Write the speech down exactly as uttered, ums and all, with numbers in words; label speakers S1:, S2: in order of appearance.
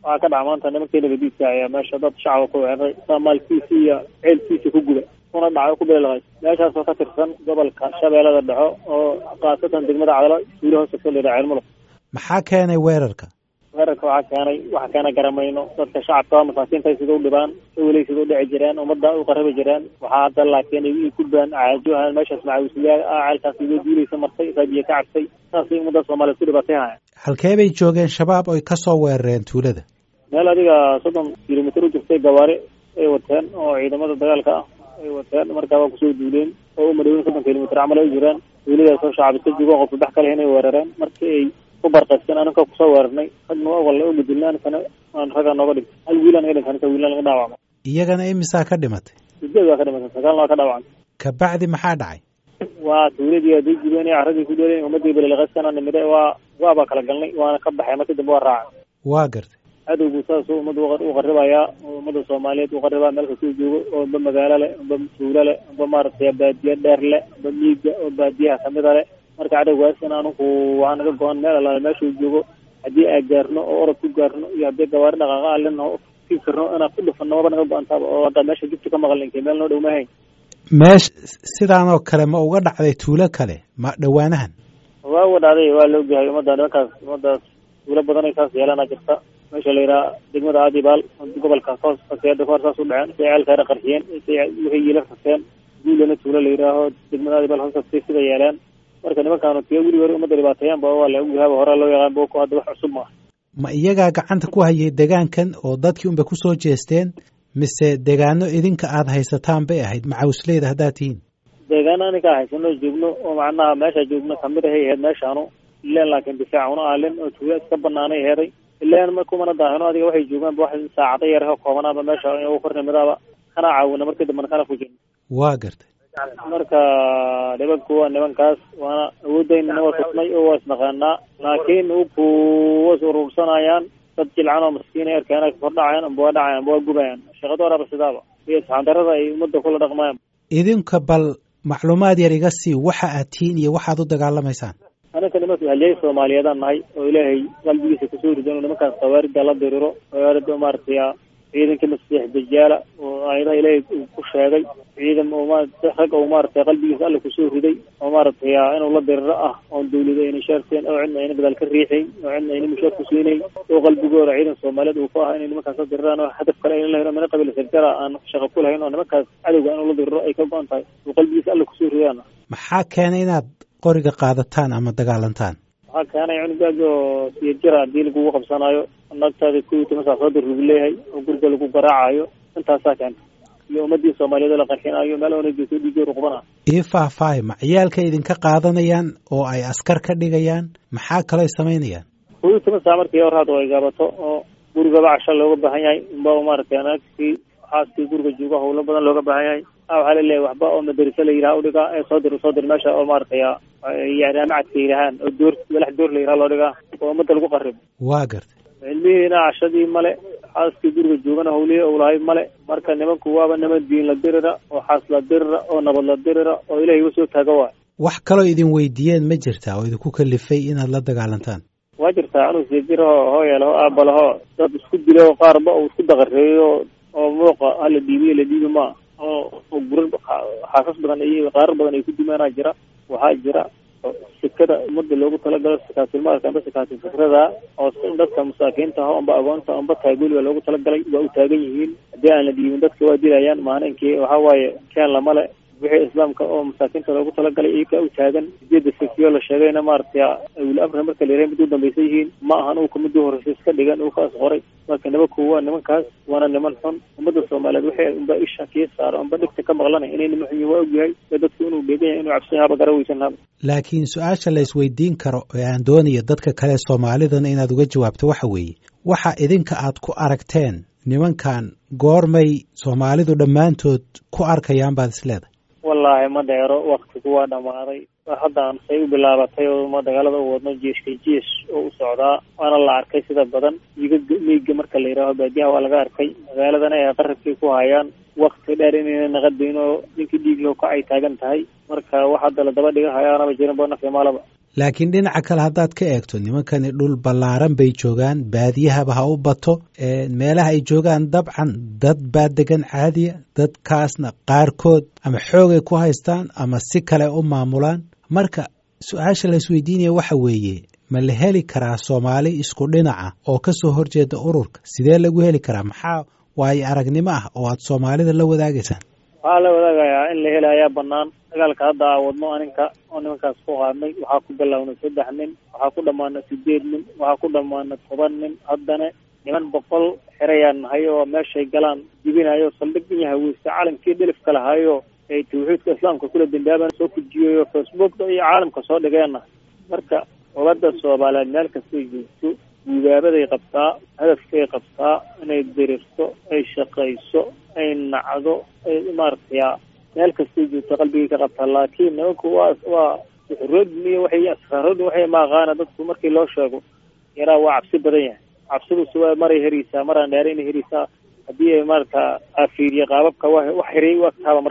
S1: waxaa ka dhaca maanta nimankii nabadiidka ayaa meesha dad shacaba ku weeraray maalkiisi iyo ceelkiisi ku guba kuna dhacay ku beelaqay meeshaas oo ka tirsan gobolka shabeellada dhexe oo qaasatan degmada cadalo suuli hoose ka leedahay ceelmulug.
S2: maxaa keenay weerarka
S1: weerarka waxaa keenay waxa keena garamayno dadka shacabka masaakiinta sida u dhibaan welay sida u dhici jireen ummadda u qarabi jireen waxaa hadda laakiin ay ku baan caajuhan meeshaas macawisliyaa ceelkaas iga guulaysa martay isagiyo ka cabtay saasay ummadda Soomaaliyeed ku dhibatay haya.
S2: halkee bay joogeen shabaab oo ka soo weerareen tuulada?
S1: meel adiga soddon kiiloomitir u jirtay gawaari ay wateen oo ciidamada dagaalka ah ay wateen markaa waa kusoo duuleen oo u madhowin soddon kiiloomitir camal ay jiraan tuuladaas oo shacabka joogo qof saddex kale inay weerareen markii ay ku barqaysan anaka kusoo weerarnay hadna walla u mudilnaan kana aan raga nooga dhig hal wiilan ay dhintaan wiilan laga dhaawacmay
S2: iyagana imisaa ka dhimatay?
S1: siddeed waa ka dhimatay sagaalna waa ka dhaawacmay.
S2: kabacdi maxaa dhacay?
S1: waa tuuladii aday jibeenay carradii ku dheeleen ummadii balaqaysana nimide waa waaba kala galnay waana ka baxay markii dambe waa raacay.
S2: waa gartay
S1: cadowgu saas oo ummadda u qarribayaa ummadda Soomaaliyeed u qarribaa meel kasta joogo oo ba magaalo leh ba tuulo leh ba maartay baadiye dheer leh ba miiga oo baadiyaha kamid ah marka cadowgaas in aanu ku waan naga go'an meel alla meesha uu joogo haddii ay gaarno oo orod ku gaarno iyo haddii gawaari dhaqaaqa alina ku firno inaan ku dhufano waba naga go'an taaba oo hadda meesha jibta ka maqalin meel noo dhow maahayn.
S2: meesh sidaan oo kale ma uga dhacday tuulo kale ma dhawaanahan?
S1: waa uga dhacday waa la ogyahay ummadda nimankaas ummaddaas tuulo badan ay saas yeelana jirta meesha la yidhaha degmada aadibaal gobolka hoos faseeda kahor saas u dhaceen si ceelkaana qarxiyeen si wixii yiila faseen guulana tuulo la yidhaaho degmada aadibaal hoos fastay sida yeeleen marka nimankaanu tiyo weli hore ummadda dhibaateeyaan ba waa la ogyahay hore loo yaqaan boko hadda wax cusub maaha.
S2: ma iyagaa gacanta ku hayay deegaankan oo dadkii unba ku soo jeesteen mise deegaano idinka aad haysataan bay ahayd macawisleyda haddaad tihiin?
S1: deegaano aninkaa haysano joogno oo macnaha meesha joogno kamid ahay ahayd meeshaanu ileen laakiin difaac una aalin oo tuulo iska banaanay heeday ileen ma kumana daahino adiga waxay joogaanba wax saacado yar oo koobanaaba meesha ugu kornimidaaba kana caawina markii dambana kana ku jirno.
S2: waa gartay
S1: marka nimanku waa nimankaas waana awoodayna waa tusnay oo waa isnaqaanaa laakiin ku was urursanayaan dad jilcan oo maskiin ay arkaan kor dhacayaan amba waa dhacayaan amba waa gubayaan shaqada waraba sidaaba iyo saxandarada ay ummadda kula dhaqmayaan.
S2: idinka bal macluumaad yar iga sii waxa aad tihiin iyo waxaad u dagaalamaysaan.
S1: anaka nimanka halyey Soomaaliyeedaan nahay oo ilaahay qalbigiisa kusoo rido inuu nimankaas qawaarida la diriro qawaarida maartay ciidanka masiix dajaala oo ayada ilaahay ku sheegay ciidan oo maartay rag oo maartay qalbigiisa alla kusoo riday oo maartay inuu la diriro ah oo dawladda ay nishaarteen oo cidna ayna badal ka riixay oo cidna ayna mushaar ku siinay oo qalbigooda ciidan Soomaaliyeed uu ku ah inay nimankaas la diriraan oo hadaf kale ay leeyahay mana qabiil sarjara aan shaqo ku lahayn oo nimankaas cadowga inuu la diriro ay ka go'an tahay oo qalbigiisa alla kusoo ridaan.
S2: maxaa keenay inaad qoriga qaadataan ama dagaalantaan?
S1: waxaa keenay cunugaaga oo siya jira haddii lagugu qabsanaayo nagtaada kuwii timasaa soo dir lagu leeyahay oo guriga lagu garaacayo intaasaa keenta iyo ummadii Soomaaliyeed la qarxinayo meel oona joogto dhiigyo ruqbana.
S2: ii faahfaahi ma ciyaalka idinka qaadanayaan oo ay askar ka dhigayaan maxaa kaloo ay samaynayaan?
S1: kuwii timasaa markii hore hadda ay gaabato oo gurigaba casha looga baahan yahay inba maaragtay anaagtii xaaskii guriga jooga howlo badan looga baahan yahay waxaa la leeyahay waxba oo madarasa la yidhaha udhigaa ee soo dir soo dir meesha oo maaragtay yani amacadka yidhahaan oo door walax door la yidhaha loo dhigaa oo ummadda lagu qarribo.
S2: waa gartay
S1: cilmihiina cashadii male xaaskii guriga joogana hawlihii ou lahay male marka nimanku waaba niman diin la dirira oo xaas la dirira oo nabad la dirira oo ilaahay usoo taaga waay.
S2: wax kaloo idin weydiiyeen ma jirtaa oo idinku kalifay inaad la dagaalantaan?
S1: waa jirtaa anuu sijiraho hooyalaho aabalaho dad isku dilo qaarba uu isku daqareeyo oo muuqa hala dhiibiyo la dhiibi maa oo gurar xaasas badan iyo qaarar badan ay ku dimaanaa jira. waxaa jira sikada ummadda loogu talagalo sikaatilmaalka amba sikaatil fikrada oo dadka masaakiinta ah amba agoonta amba taagoliga loogu talagalay waa u taagan yihiin haddii aan la dhiibin dadka waa dilayaan maalinkii waxaa waaye keen lamale wixii islaamka oo masaakiinta loogu talagalay iyakaa u taagan ujeeda safiyo la sheegayna maaragtay awli amra marka la yirahay mid u dambaysan yihiin ma ahan uu kamid u horreysay iska dhigan uu kaas qoray marka nimanku waa nimankaas waana niman xun ummadda Soomaaliyeed waxay unba isha kii saaro amba dhigta ka maqlanay inay niman xun waa ogyahay dadku inuu dheegan yahay inuu cabsi haba garawaysan haba.
S2: laakiin su-aasha la isweydiin karo ee aan doonayo dadka kale Soomaalidana inaad uga jawaabto waxa weeye waxa idinka aad ku aragteen nimankan goormay Soomaalidu dhammaantood ku arkayaan baad isleedahay? wallaahi ma dheero waktigu waa dhamaaday haddaan say u bilaabatay oo ma dagaalada u wadno jeeshka jeesh oo u socdaa waana la arkay sida badan iga miiga marka la yidhaaho baadiyaha waa laga arkay magaaladana ay qarabkii ku hayaan wakti dheer inayna naqadayn oo ninkii dhiig loo kacay taagan tahay marka wax hadda la daba dhiga hayaanaba jirin bo nafya maalaba. laakiin dhinaca kale haddaad ka eegto nimankani dhul ballaaran bay joogaan, baadiyahaba ha u bato, meelaha ay joogaan dabcan dad baa degan caadiya, dadkaasna qaarkood ama xoogay ku haystaan ama si kale u maamulaan. marka su-aasha la isweydiinaya waxa weeye, ma la heli karaa Soomaali isku dhinaca oo ka soo horjeeda ururka? sidee lagu heli karaa? maxaa waayo aragnimo ah oo aad Soomaalida la wadaagaysaan?
S1: waxaa la wadaagayaa in la helayaa banaan. dagaalka hadda aa wadno aninka oo nimankaas ku qaadnay waxaa ku bilownay saddex nin, waxaa ku dhammaanay sideed nin, waxaa ku dhammaanay toban nin. haddana niman boqol xerayaan nahay oo meeshay galaan jibinayo, saldhig in haweysta calankii dhilifka lahayo ay tawxiidka islaamka kula dambaaban soo kujiyayo facebookda iyo caalamka soo dhigeena. marka ummadda Soomaaliyeed meel kastay joogto gubaabaday qabtaa, hadafkay qabtaa inay dirirto, ay shaqayso, ay nacdo, ay maartaya meel kastay joogto qalbigay ka qabtaa. laakiin nimanku waa waa xuroodniyo waxay asraaradu waxay maaqaana dadku markii loo sheego yaraa waa cabsi badan yahay. cabsidu waa maray herisaa, maraan dheerayna herisaa. haddii ay maarta afiiriye qaababka wax xiray waa taaba.